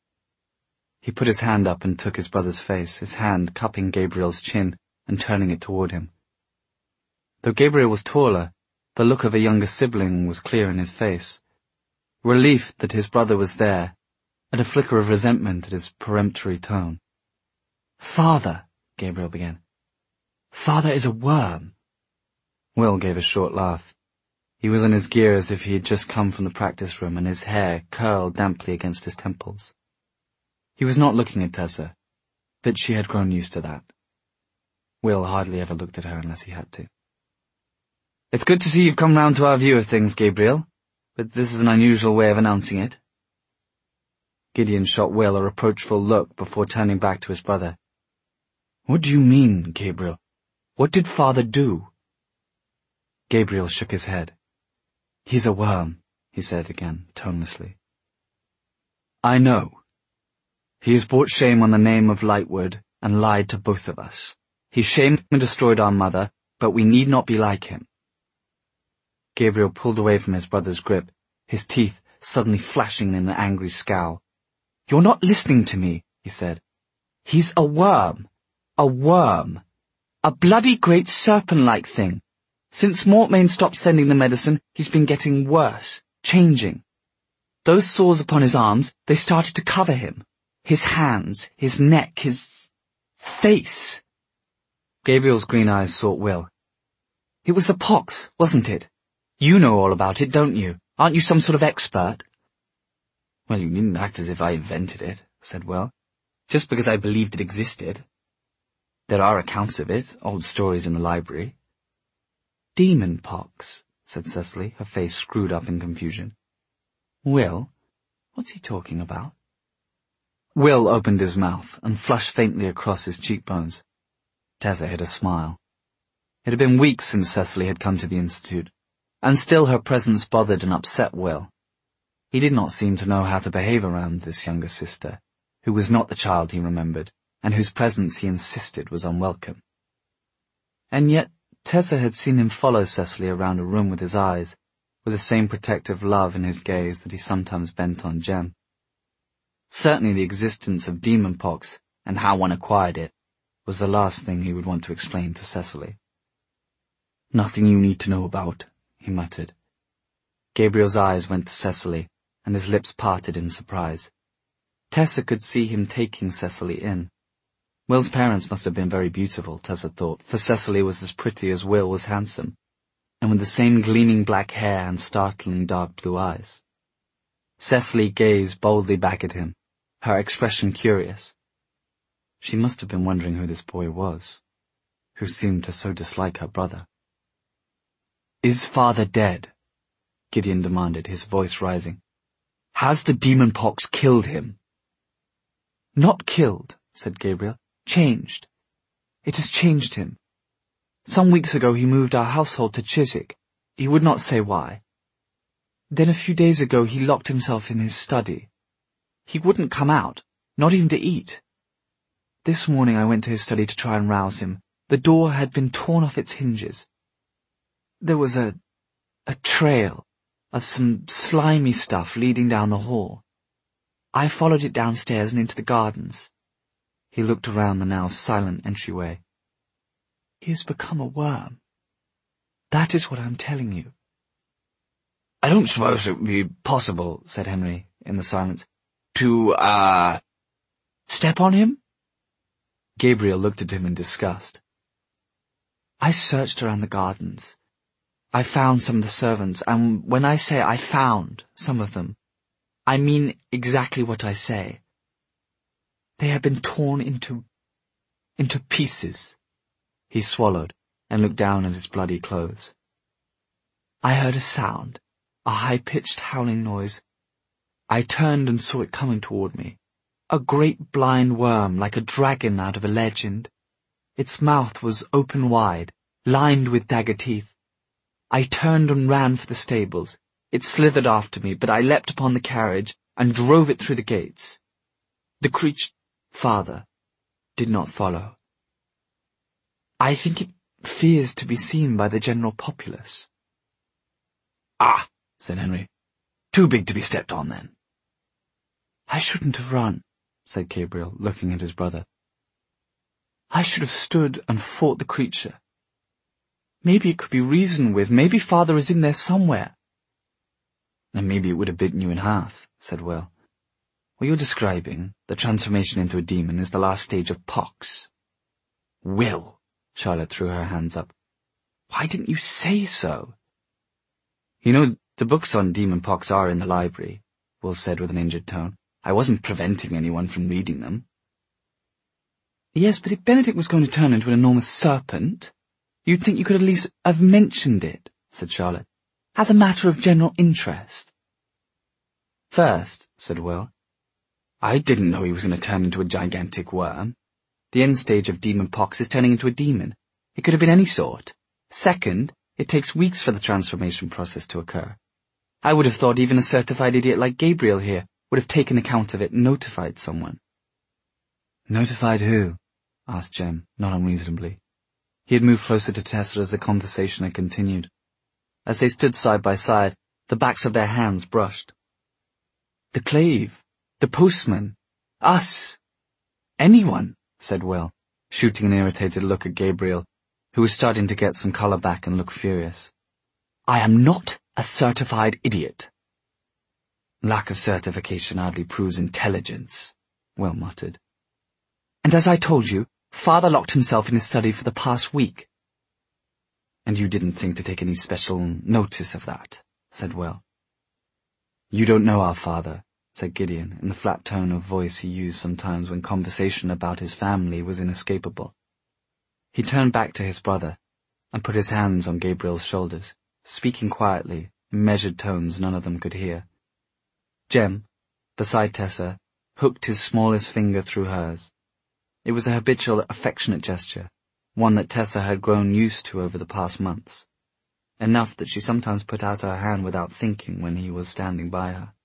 He put his hand up and took his brother's face, his hand cupping Gabriel's chin and turning it toward him. Though Gabriel was taller, the look of a younger sibling was clear in his face. Relief that his brother was there, and a flicker of resentment at his peremptory tone. Father, Gabriel began. Father is a worm. Will gave a short laugh. He was in his gear as if he had just come from the practice room, and his hair curled damply against his temples. He was not looking at Tessa, but she had grown used to that. Will hardly ever looked at her unless he had to. It's good to see you've come round to our view of things, Gabriel, but this is an unusual way of announcing it. Gideon shot Will a reproachful look before turning back to his brother. What do you mean, Gabriel? What did father do? Gabriel shook his head. He's a worm, he said again, tonelessly. I know. He has brought shame on the name of Lightwood and lied to both of us. He shamed and destroyed our mother, but we need not be like him. Gabriel pulled away from his brother's grip, his teeth suddenly flashing in an angry scowl. You're not listening to me, he said. He's a worm. A worm. A bloody great serpent-like thing. Since Mortmain stopped sending the medicine, he's been getting worse, changing. Those sores upon his arms, they started to cover him. His hands, his neck, his face. Gabriel's green eyes sought Will. It was the pox, wasn't it? You know all about it, don't you? Aren't you some sort of expert? Well, you needn't act as if I invented it, said Will, just because I believed it existed. There are accounts of it, old stories in the library. Demon pox, said Cecily, her face screwed up in confusion. Will, what's he talking about? Will opened his mouth and flushed faintly across his cheekbones. Tessa hid a smile. It had been weeks since Cecily had come to the Institute, and still her presence bothered and upset Will. He did not seem to know how to behave around this younger sister, who was not the child he remembered, and whose presence he insisted was unwelcome. And yet Tessa had seen him follow Cecily around a room with his eyes, with the same protective love in his gaze that he sometimes bent on Jem. Certainly the existence of demon pox, and how one acquired it, was the last thing he would want to explain to Cecily. Nothing you need to know about, he muttered. Gabriel's eyes went to Cecily, and his lips parted in surprise. Tessa could see him taking Cecily in. Will's parents must have been very beautiful, Tessa thought, for Cecily was as pretty as Will was handsome, and with the same gleaming black hair and startling dark blue eyes. Cecily gazed boldly back at him, her expression curious. She must have been wondering who this boy was, who seemed to so dislike her brother. Is father dead? Gideon demanded, his voice rising. Has the demon pox killed him? Not killed, said Gabriel. Changed. It has changed him. Some weeks ago he moved our household to Chiswick. He would not say why. Then a few days ago he locked himself in his study. He wouldn't come out, not even to eat. This morning I went to his study to try and rouse him. The door had been torn off its hinges. There was a trail of some slimy stuff leading down the hall. I followed it downstairs and into the gardens. He looked around the now silent entryway. "He has become a worm. That is what I'm telling you." "I don't suppose it would be possible," said Henry, in the silence, "to, step on him?" Gabriel looked at him in disgust. "I searched around the gardens. I found some of the servants, and when I say I found some of them, I mean exactly what I say. They have been torn into pieces." He swallowed and looked down at his bloody clothes. "I heard a sound, a high-pitched howling noise. I turned and saw it coming toward me. A great blind worm like a dragon out of a legend. Its mouth was open wide, lined with dagger teeth. I turned and ran for the stables. It slithered after me, but I leapt upon the carriage and drove it through the gates. The father did not follow. I think it fears to be seen by the general populace." "Ah," said Henry. "Too big to be stepped on, then." "I shouldn't have run," said Gabriel, looking at his brother. "I should have stood and fought the creature. Maybe it could be reasoned with. Maybe father is in there somewhere." "And maybe it would have bitten you in half," said Will. "What you're describing, the transformation into a demon, is the last stage of pox." "Will!" Charlotte threw her hands up. "Why didn't you say so?" "You know, the books on demon pox are in the library," Will said with an injured tone. "I wasn't preventing anyone from reading them." "Yes, but if Benedict was going to turn into an enormous serpent, you'd think you could at least have mentioned it," said Charlotte, "as a matter of general interest." "First," said Will, "I didn't know he was going to turn into a gigantic worm. The end stage of demon pox is turning into a demon. It could have been any sort. Second, it takes weeks for the transformation process to occur. I would have thought even a certified idiot like Gabriel here would have taken account of it and notified someone." "Notified who?" asked Jem, not unreasonably. He had moved closer to Tessa as the conversation had continued. As they stood side by side, the backs of their hands brushed. "The Clave, the postman, us, anyone," said Will, shooting an irritated look at Gabriel, who was starting to get some colour back and look furious. "I am not a certified idiot." "Lack of certification hardly proves intelligence," Will muttered. "And as I told you, father locked himself in his study for the past week." "And you didn't think to take any special notice of that," said Will. "You don't know our father," said Gideon, in the flat tone of voice he used sometimes when conversation about his family was inescapable. He turned back to his brother and put his hands on Gabriel's shoulders, speaking quietly, in measured tones none of them could hear. Jem, beside Tessa, hooked his smallest finger through hers. It was a habitual, affectionate gesture, one that Tessa had grown used to over the past months, enough that she sometimes put out her hand without thinking when he was standing by her.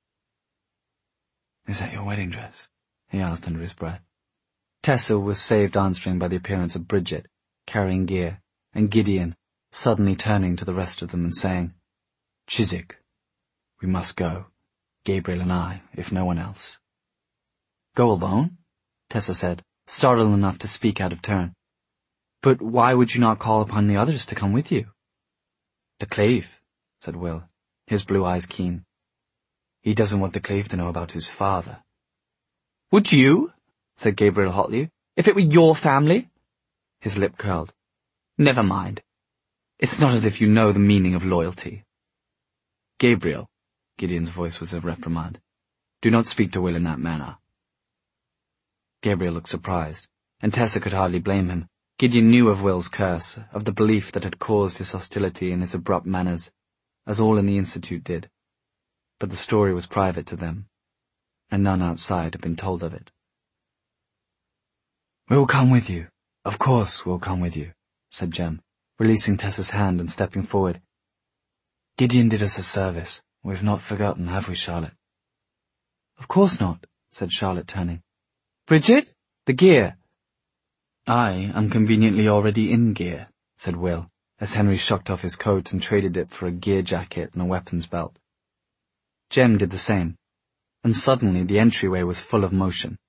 "Is that your wedding dress?" he asked under his breath. Tessa was saved answering by the appearance of Bridget, carrying gear, and Gideon, suddenly turning to the rest of them and saying, "Chiswick, we must go, Gabriel and I, if no one else." "Go alone?" Tessa said, startled enough to speak out of turn. "But why would you not call upon the others to come with you?" "The Clave," said Will, his blue eyes keen. "He doesn't want the Clave to know about his father." "Would you?" said Gabriel hotly. "If it were your family?" His lip curled. "Never mind. It's not as if you know the meaning of loyalty." "Gabriel," Gideon's voice was a reprimand, "do not speak to Will in that manner." Gabriel looked surprised, and Tessa could hardly blame him. Gideon knew of Will's curse, of the belief that had caused his hostility and his abrupt manners, as all in the Institute did. But the story was private to them, and none outside had been told of it. "We will come with you. Of course we'll come with you," said Jem, releasing Tessa's hand and stepping forward. "Gideon did us a service. We've not forgotten, have we, Charlotte?" "Of course not," said Charlotte, turning. "Bridget, the gear." "I am conveniently already in gear," said Will, as Henry shucked off his coat and traded it for a gear jacket and a weapons belt. Jem did the same, and suddenly the entryway was full of motion.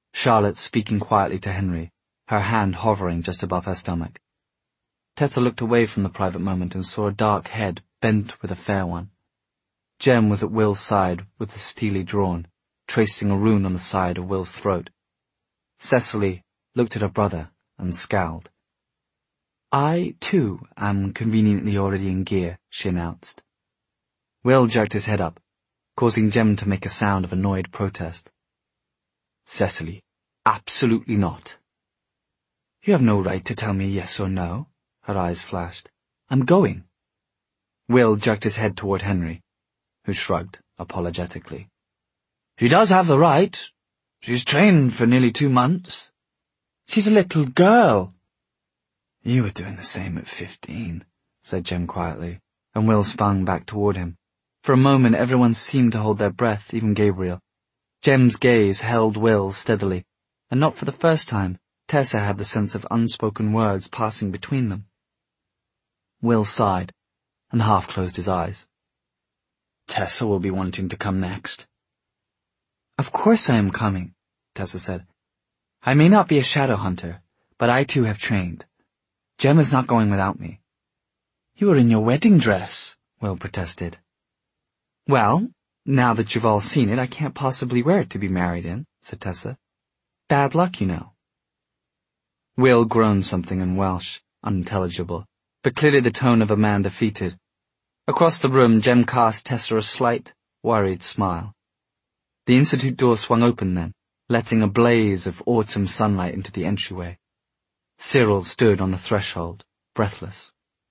Charlotte speaking quietly to Henry, her hand hovering just above her stomach. Tessa looked away from the private moment and saw a dark head bent with a fair one. Jem was at Will's side with the steely drawn, tracing a rune on the side of Will's throat. Cecily looked at her brother and scowled. "I, too, am conveniently already in gear," she announced. Will jerked his head up, causing Jem to make a sound of annoyed protest. "Cecily, absolutely not." "You have no right to tell me yes or no," her eyes flashed. "I'm going." Will jerked his head toward Henry, who shrugged apologetically. "She does have the right. She's trained for nearly 2 months. She's a little girl." "You were doing the same at 15, said Jem quietly, and Will spun back toward him. For a moment everyone seemed to hold their breath, even Gabriel. Jem's gaze held Will steadily, and not for the first time Tessa had the sense of unspoken words passing between them. Will sighed, and half closed his eyes. "Tessa will be wanting to come next." "Of course I am coming," Tessa said. "I may not be a shadow hunter, but I too have trained. Jem is not going without me." "You are in your wedding dress," Will protested. "Well, now that you've all seen it, I can't possibly wear it to be married in," said Tessa. "Bad luck, you know." Will groaned something in Welsh, unintelligible, but clearly the tone of a man defeated. Across the room, Jem cast Tessa a slight, worried smile. The institute door swung open then, letting a blaze of autumn sunlight into the entryway. Cyril stood on the threshold, breathless.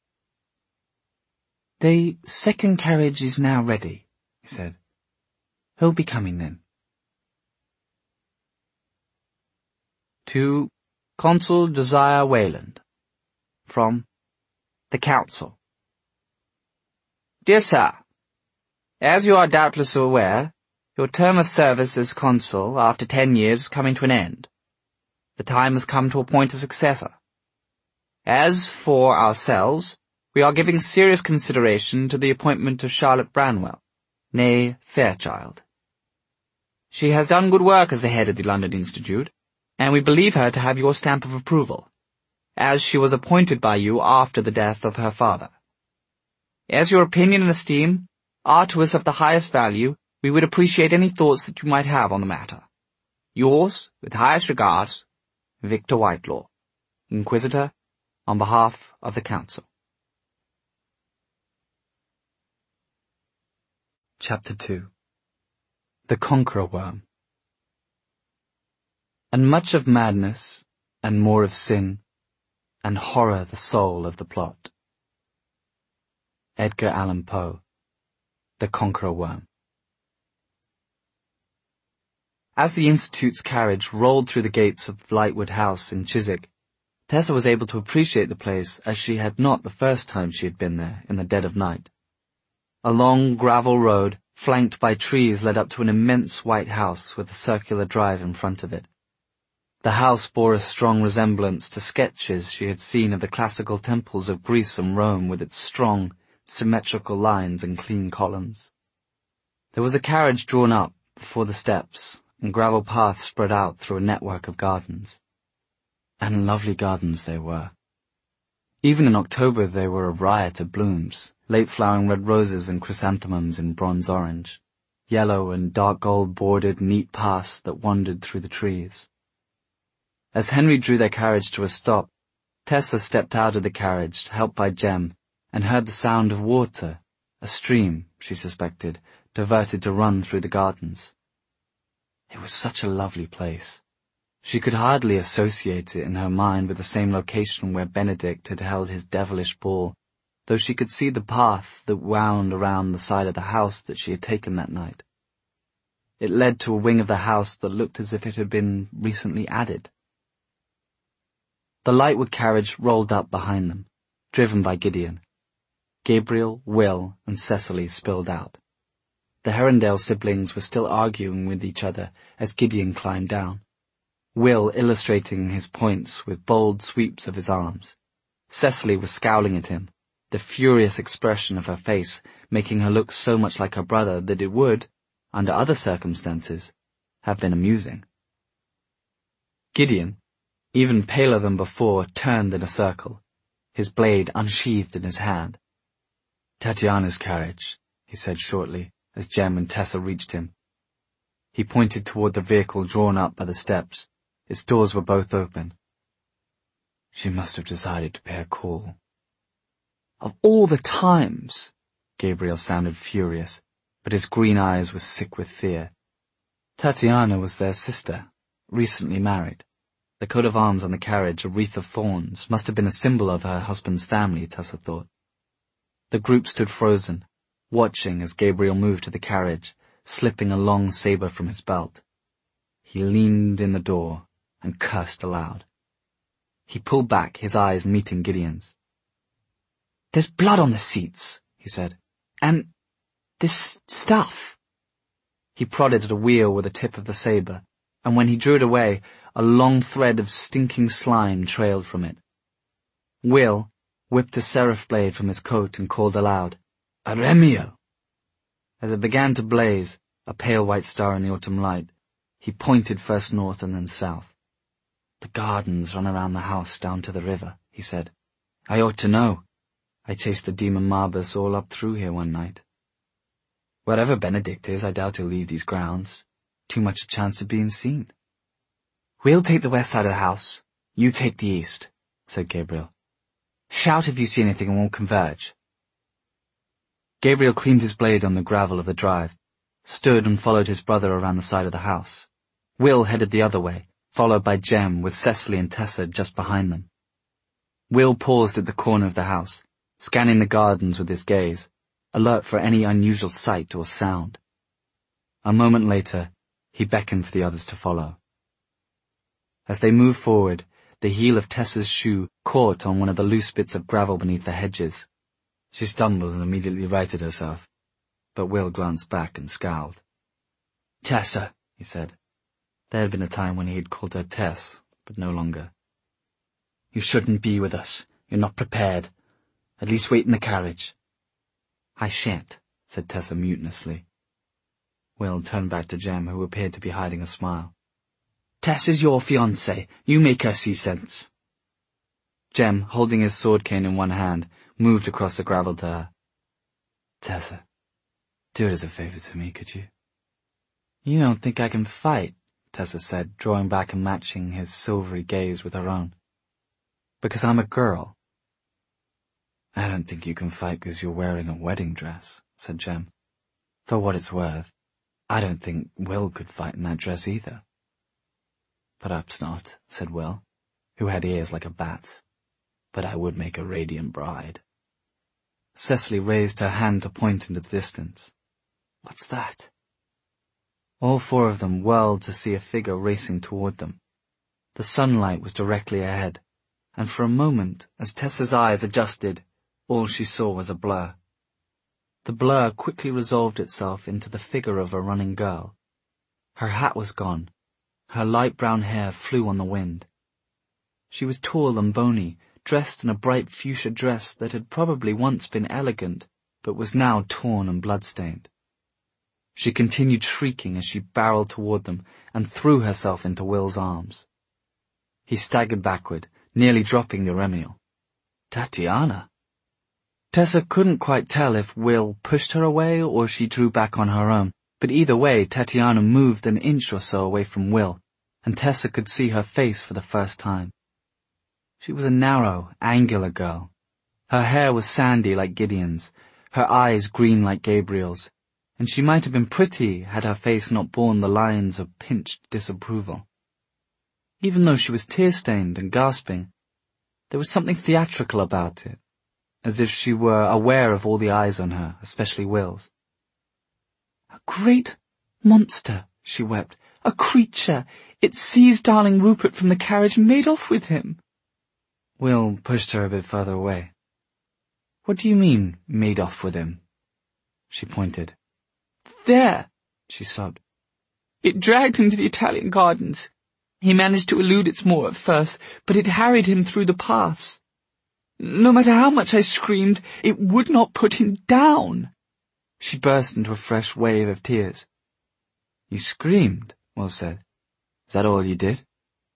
"The second carriage is now ready," he said. "Who'll be coming then?" "To Consul Josiah Wayland, from the Council. Dear Sir, as you are doubtless aware, your term of service as consul after 10 years is coming to an end. The time has come to appoint a successor. As for ourselves, we are giving serious consideration to the appointment of Charlotte Branwell, née Fairchild. She has done good work as the head of the London Institute, and we believe her to have your stamp of approval, as she was appointed by you after the death of her father. As your opinion and esteem are to us of the highest value, we would appreciate any thoughts that you might have on the matter. Yours, with highest regards, Victor Whitelaw, Inquisitor, on behalf of the Council." Chapter 2. The Conqueror Worm. And much of madness, and more of sin, and horror the soul of the plot. Edgar Allan Poe, The Conqueror Worm. As the Institute's carriage rolled through the gates of Lightwood House in Chiswick, Tessa was able to appreciate the place as she had not the first time she had been there in the dead of night. A long gravel road, flanked by trees, led up to an immense white house with a circular drive in front of it. The house bore a strong resemblance to sketches she had seen of the classical temples of Greece and Rome, with its strong, symmetrical lines and clean columns. There was a carriage drawn up before the steps, and gravel paths spread out through a network of gardens. And lovely gardens they were. Even in October they were a riot of blooms, late-flowering red roses and chrysanthemums in bronze orange, yellow and dark gold-bordered neat paths that wandered through the trees. As Henry drew their carriage to a stop, Tessa stepped out of the carriage, helped by Jem, and heard the sound of water, a stream, she suspected, diverted to run through the gardens. It was such a lovely place. She could hardly associate it in her mind with the same location where Benedict had held his devilish ball, though she could see the path that wound around the side of the house that she had taken that night. It led to a wing of the house that looked as if it had been recently added. The Lightwood carriage rolled up behind them, driven by Gideon. Gabriel, Will, and Cecily spilled out. The Herondale siblings were still arguing with each other as Gideon climbed down, Will illustrating his points with bold sweeps of his arms. Cecily was scowling at him, the furious expression of her face making her look so much like her brother that it would, under other circumstances, have been amusing. Gideon, even paler than before, turned in a circle, his blade unsheathed in his hand. "Tatiana's carriage," he said shortly, as Jem and Tessa reached him. He pointed toward the vehicle drawn up by the steps. Its doors were both open. "She must have decided to pay a call." "Of all the times!" Gabriel sounded furious, but his green eyes were sick with fear. Tatiana was their sister, recently married. The coat of arms on the carriage, a wreath of thorns, must have been a symbol of her husband's family, Tessa thought. The group stood frozen, watching as Gabriel moved to the carriage, slipping a long saber from his belt. He leaned in the door and cursed aloud. He pulled back, his eyes meeting Gideon's. "There's blood on the seats," he said. "And this stuff." He prodded at a wheel with the tip of the saber, and when he drew it away, a long thread of stinking slime trailed from it. Will whipped a seraph blade from his coat and called aloud, "Aremiel!" As it began to blaze, a pale white star in the autumn light, he pointed first north and then south. "The gardens run around the house down to the river," he said. "I ought to know. I chased the demon Marbus all up through here one night. Wherever Benedict is, I doubt he'll leave these grounds. Too much chance of being seen." "We'll take the west side of the house. You take the east," said Gabriel. "Shout if you see anything and we'll converge." Gabriel cleaned his blade on the gravel of the drive, stood and followed his brother around the side of the house. Will headed the other way, followed by Jem, with Cecily and Tessa just behind them. Will paused at the corner of the house, scanning the gardens with his gaze, alert for any unusual sight or sound. A moment later, he beckoned for the others to follow. As they moved forward, the heel of Tessa's shoe caught on one of the loose bits of gravel beneath the hedges. She stumbled and immediately righted herself, but Will glanced back and scowled. "Tessa," he said. There had been a time when he had called her Tess, but no longer. "You shouldn't be with us. You're not prepared. At least wait in the carriage." "I shan't," said Tessa mutinously. Will turned back to Jem, who appeared to be hiding a smile. "Tess is your fiancée. You make her see sense." Jem, holding his sword cane in one hand, moved across the gravel to her. "Tessa, do it as a favor to me, could you?" "You don't think I can fight?" Tessa said, drawing back and matching his silvery gaze with her own. "Because I'm a girl." "I don't think you can fight because you're wearing a wedding dress," said Jem. "For what it's worth, I don't think Will could fight in that dress either." "Perhaps not," said Will, who had ears like a bat's. "But I would make a radiant bride." Cecily raised her hand to point into the distance. "What's that?" All four of them whirled to see a figure racing toward them. The sunlight was directly ahead, and for a moment, as Tessa's eyes adjusted, all she saw was a blur. The blur quickly resolved itself into the figure of a running girl. Her hat was gone. Her light brown hair flew on the wind. She was tall and bony, dressed in a bright fuchsia dress that had probably once been elegant, but was now torn and blood-stained. She continued shrieking as she barreled toward them and threw herself into Will's arms. He staggered backward, nearly dropping the Remiel. "Tatiana!" Tessa couldn't quite tell if Will pushed her away or she drew back on her own, but either way Tatiana moved an inch or so away from Will, and Tessa could see her face for the first time. She was a narrow, angular girl. Her hair was sandy like Gideon's, her eyes green like Gabriel's, and she might have been pretty had her face not borne the lines of pinched disapproval. Even though she was tear-stained and gasping, there was something theatrical about it, as if she were aware of all the eyes on her, especially Will's. "A great monster," she wept. "A creature. It seized darling Rupert from the carriage and made off with him." Will pushed her a bit further away. "What do you mean, made off with him?" She pointed. "There," she sobbed. "It dragged him to the Italian gardens. He managed to elude its maw at first, but it harried him through the paths. No matter how much I screamed, it would not put him down." She burst into a fresh wave of tears. "You screamed," Will said. "Is that all you did?"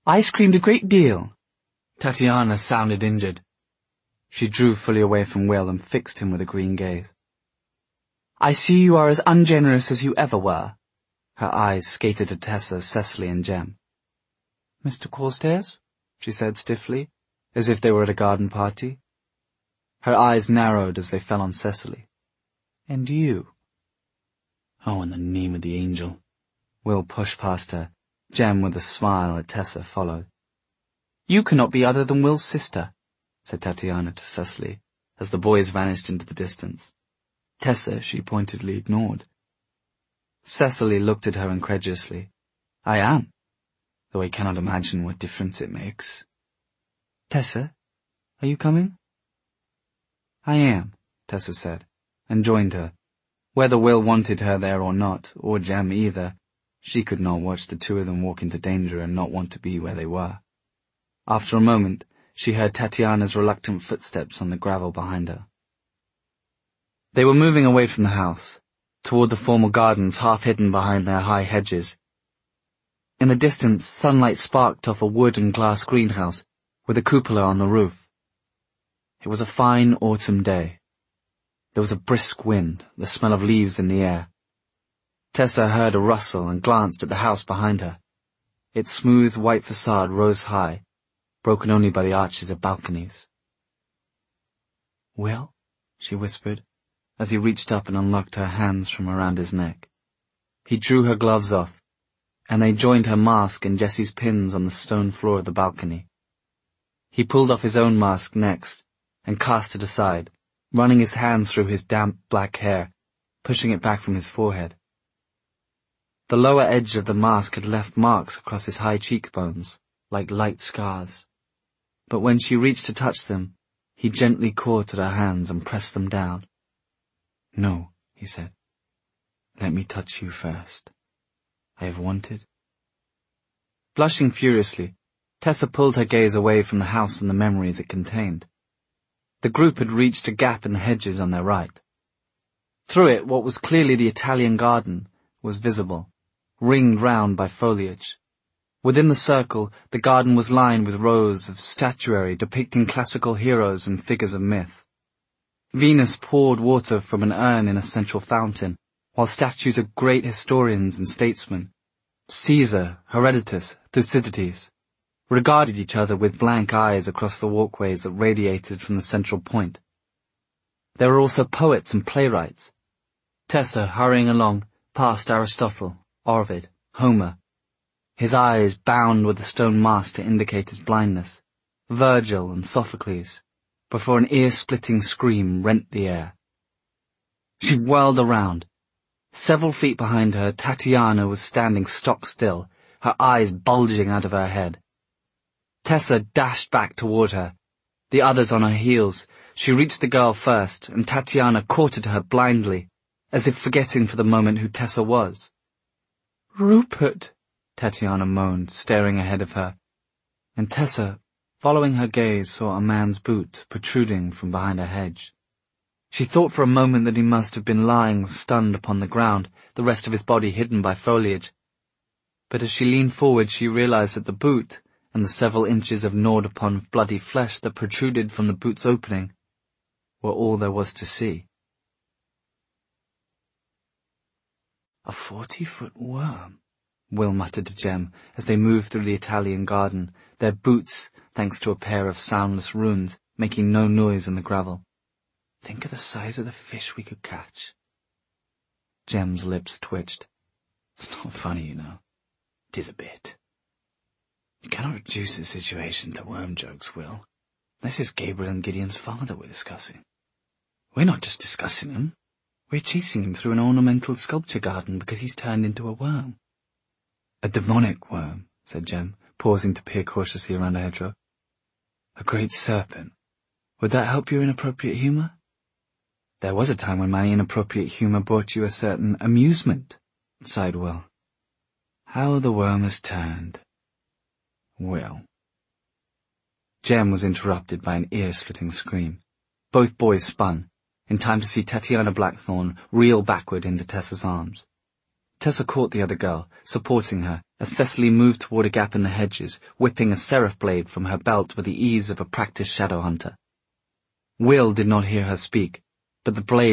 I screamed a great deal. Tatiana sounded injured. She drew fully away from Will and fixed him with a green gaze. I see you are as ungenerous as you ever were. Her eyes skated to Tessa, Cecily, and Jem. Mr. Carstairs? She said stiffly, as if they were at a garden party. Her eyes narrowed as they fell on Cecily. And you? Oh, in the name of the angel. Will pushed past her. Jem, with a smile at Tessa, followed. You cannot be other than Will's sister, said Tatiana to Cecily, as the boys vanished into the distance. Tessa she pointedly ignored. Cecily looked at her incredulously. I am, though I cannot imagine what difference it makes. Tessa, are you coming? I am, Tessa said, and joined her. Whether Will wanted her there or not, or Jem either, she could not watch the two of them walk into danger and not want to be where they were. After a moment, she heard Tatiana's reluctant footsteps on the gravel behind her. They were moving away from the house, toward the formal gardens half hidden behind their high hedges. In the distance, sunlight sparked off a wood and glass greenhouse with a cupola on the roof. It was a fine autumn day. There was a brisk wind, the smell of leaves in the air. Tessa heard a rustle and glanced at the house behind her. Its smooth white facade rose high, broken only by the arches of balconies. Will? She whispered, as he reached up and unlocked her hands from around his neck. He drew her gloves off, and they joined her mask and Jessie's pins on the stone floor of the balcony. He pulled off his own mask next, and cast it aside, running his hands through his damp black hair, pushing it back from his forehead. The lower edge of the mask had left marks across his high cheekbones, like light scars. But when she reached to touch them, he gently caught at her hands and pressed them down. No, he said. Let me touch you first. I have wanted. Blushing furiously, Tessa pulled her gaze away from the house and the memories it contained. The group had reached a gap in the hedges on their right. Through it, what was clearly the Italian garden was visible, ringed round by foliage. Within the circle, the garden was lined with rows of statuary depicting classical heroes and figures of myth. Venus poured water from an urn in a central fountain, while statues of great historians and statesmen, Caesar, Herodotus, Thucydides, regarded each other with blank eyes across the walkways that radiated from the central point. There were also poets and playwrights. Tessa, hurrying along, passed Aristotle, Ovid, Homer, his eyes bound with a stone mask to indicate his blindness, Virgil and Sophocles, before an ear-splitting scream rent the air. She whirled around. Several feet behind her, Tatiana was standing stock still, her eyes bulging out of her head. Tessa dashed back toward her, the others on her heels. She reached the girl first, and Tatiana caught at her blindly, as if forgetting for the moment who Tessa was. Rupert, Tatiana moaned, staring ahead of her, and Tessa, following her gaze, saw a man's boot protruding from behind a hedge. She thought for a moment that he must have been lying stunned upon the ground, the rest of his body hidden by foliage. But as she leaned forward, she realized that the boot, and the several inches of gnawed-upon bloody flesh that protruded from the boot's opening, were all there was to see. A 40-foot worm, Will muttered to Jem as they moved through the Italian garden, their boots, thanks to a pair of soundless runes, making no noise in the gravel. Think of the size of the fish we could catch. Jem's lips twitched. It's not funny, you know. It is a bit. You cannot reduce the situation to worm jokes, Will. This is Gabriel and Gideon's father we're discussing. We're not just discussing him. We're chasing him through an ornamental sculpture garden because he's turned into a worm. A demonic worm, said Jem, pausing to peer cautiously around a hedgerow. A great serpent. Would that help your inappropriate humour? There was a time when my inappropriate humour brought you a certain amusement, sighed Will. How the worm has turned. Will. Jem was interrupted by an ear-splitting scream. Both boys spun, in time to see Tatiana Blackthorne reel backward into Tessa's arms. Tessa caught the other girl, supporting her, as Cecily moved toward a gap in the hedges, whipping a seraph blade from her belt with the ease of a practiced shadow hunter. Will did not hear her speak, but the blade